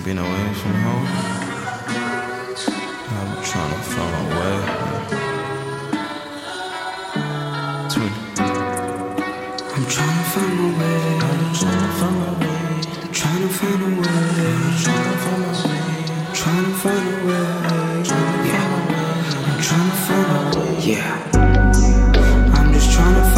Been away from home. I'm trying to find my way. Twin. I'm trying to find my way. I'm trying to find my way. I'm trying to find a way. I'm trying to find my way. I'm trying to find a way. I'm trying to find a way. Yeah. I'm just trying to